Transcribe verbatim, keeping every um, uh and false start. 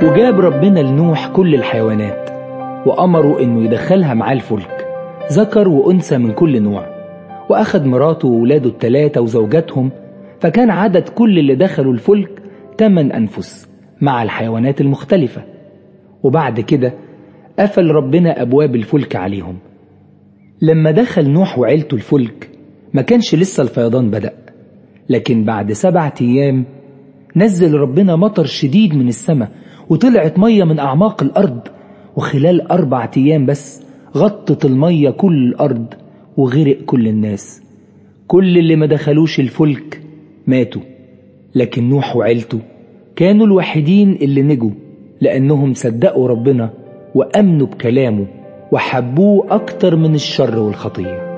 وجاب ربنا لنوح كل الحيوانات وأمره إنه يدخلها معاه الفلك، ذكر وأنثى من كل نوع، وأخذ مراته وولاده الثلاثة وزوجاتهم، فكان عدد كل اللي دخلوا الفلك ثمان أنفس مع الحيوانات المختلفة. وبعد كده قفل ربنا أبواب الفلك عليهم. لما دخل نوح وعيلته الفلك ما كانش لسه الفيضان بدأ، لكن بعد سبعة أيام نزل ربنا مطر شديد من السماء وطلعت مية من أعماق الأرض، وخلال أربعة أيام بس غطت المية كل الأرض وغرق كل الناس. كل اللي ما دخلوش الفلك ماتوا، لكن نوح وعيلته كانوا الوحيدين اللي نجوا، لأنهم صدقوا ربنا وأمنوا بكلامه وحبوه أكتر من الشر والخطية.